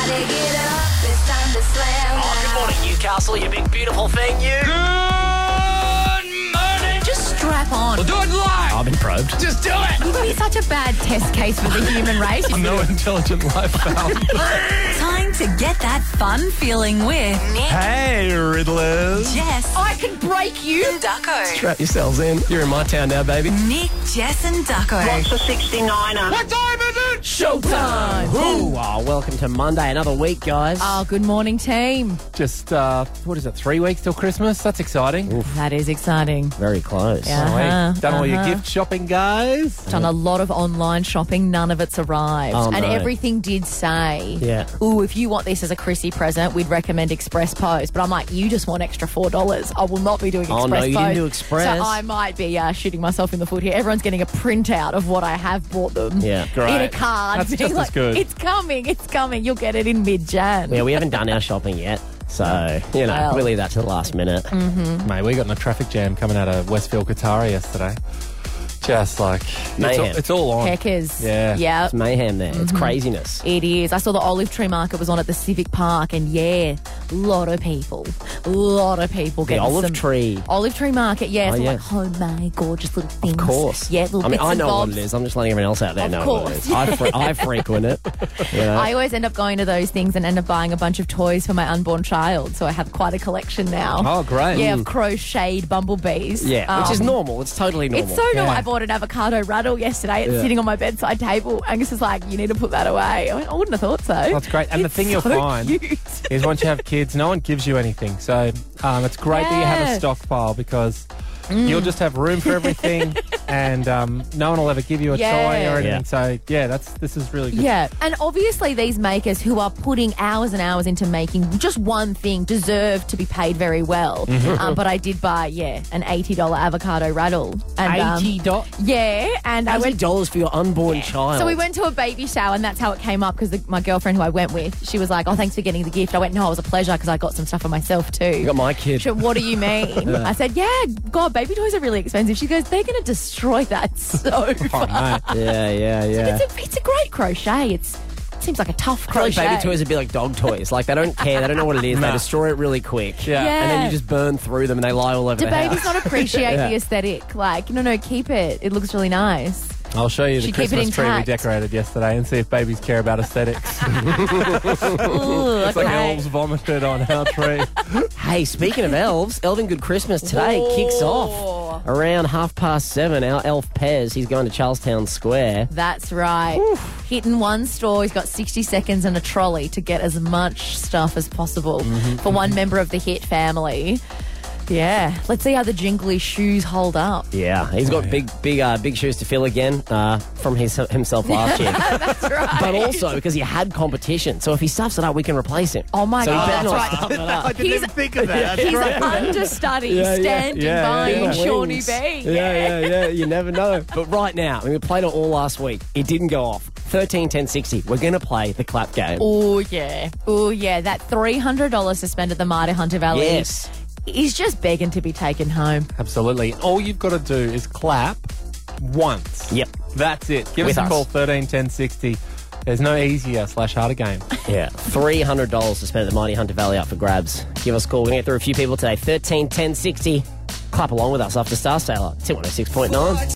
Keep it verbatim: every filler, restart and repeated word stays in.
Everybody get up, it's time to slam. Oh, good morning, Newcastle, you big beautiful thing, you. Good morning. Just strap on. We'll do it live. I've been probed. Just do it. You'd be such a bad test case for the human race. I'm no intelligent life found. Time to get that fun feeling with Nick, Hey, Riddlers. Jess, I could break you. and Ducko. Strap yourselves in. You're in my town now, baby. Nick, Jess, and Ducko. What's a sixty-niner? What time is it? Showtime! Ooh, oh, welcome to Monday, another week, guys. Oh, good morning, team. Just, uh, what is it, three weeks till Christmas? That's exciting. That is exciting. Very close. Yeah. Can't wait. Uh-huh, Done all your uh-huh. gift shopping, guys? Done a lot of online shopping. None of it's arrived. Oh, and no. everything did say, Yeah. ooh, if you want this as a Chrissy present, we'd recommend Express Post. But I'm like, you just want extra four dollars. I will not be doing Express Oh, Post. no, you didn't do Express. So I might be uh, shooting myself in the foot here. Everyone's getting a printout of what I have bought them. Yeah. Great. In a card. That's being just as like, good. It's coming. It's coming. You'll get it in mid-Jan. Yeah, we haven't done our shopping yet. So, you know, Well. we leave that to the last minute. Mate, we got in a traffic jam coming out of Westfield, Qatar yesterday. Just like, it's Mayhem. all, it's all on. Heckers. Yeah. Yeah. It's mayhem there. It's craziness. It is. I saw the olive tree market was on at the Civic Park, and yeah, a lot of people, a lot of people The getting olive some tree. olive tree market. Yeah, Oh, some yeah. like homemade, gorgeous little things. Of course. Yeah, little I mean, bits I and know bobs. what it is. I'm just letting everyone else out there Of know what it course. is. I, fre- I frequent it. You know? I always end up going to those things and end up buying a bunch of toys for my unborn child. So I have quite a collection now. Oh, great. Yeah, of crocheted bumblebees. yeah, which is Um, normal. It's totally normal. It's so normal. Yeah. I bought an avocado rattle yesterday. It's Yeah. sitting on my bedside table. Angus is like, you need to put that away. I, went, I wouldn't have thought so. That's great. And the It's thing you'll so find cute. is once you have kids, no one gives you anything. So um, it's great that you have Yeah. a stockpile because you'll just have room for everything and um, no one will ever give you a Yeah. toy or anything. Yeah. So, yeah, that's this is really good. Yeah, and obviously these makers who are putting hours and hours into making just one thing deserve to be paid very well. Mm-hmm. Um, but I did buy, yeah, an eighty dollars avocado rattle. And, um, eighty dollars. yeah, and I eighty went... dollars for your unborn child. So we went to a baby shower, and that's how it came up because my girlfriend who I went with, she was like, oh, thanks for getting the gift. I went, no, it was a pleasure because I got some stuff for myself too. You got my kid. She went, what do you mean? I said, yeah, God, baby toys are really expensive. She goes, they're going to destroy that so Oh, fast. mate. Yeah, yeah, yeah. It's a, it's a great crochet. It's it seems like a tough I feel like crochet. baby toys would be like dog toys. Like, they don't care. They don't know what it is. They No. destroy it really quick. Yeah. Yeah. And then you just burn through them and they lie all over Do the babies house. not appreciate Yeah. the aesthetic? Like, no, no, keep it. It looks really nice. I'll show you the Should keep it Christmas tree we intact. decorated yesterday and see if babies care about aesthetics. Ooh, It's like okay. elves vomited on our tree. Hey, speaking of elves, Elven Good Christmas today kicks Whoa. off around half past seven. Our elf Pez, he's going to Charlestown Square. That's right. Hitting one store, he's got sixty seconds and a trolley to get as much stuff as possible Mm-hmm. for one member of the Hit family. Yeah, let's see how the jingly shoes hold up. Yeah, he's got Oh, yeah. big, big, uh, big shoes to fill again uh, from his, himself last year. That's right. But also because he had competition. So if he stuffs it up, we can replace him. Oh my so he God, better that's not right. stuff it up. He's, think of that. he's an understudy Yeah, yeah. standing Yeah, by yeah, in yeah. Shawnee Wings. B. Yeah, yeah, yeah. You never know. But right now, I mean, we played it all last week. It didn't go off. thirteen ten sixty. We're going to play the clap game. Oh, yeah. Oh, yeah. That three hundred dollars to spend at the Mighty Hunter Valley Yes. is just begging to be taken home. Absolutely. All you've got to do is clap once. Yep. That's it. Give With us a us. call, thirteen ten sixty. There's no easier slash harder game. Yeah. three hundred dollars to spend at the Mighty Hunter Valley up for grabs. Give us a call. We're going to get through a few people today. thirteen ten sixty. Clap along with us after Star Sailor. two one oh six point nine.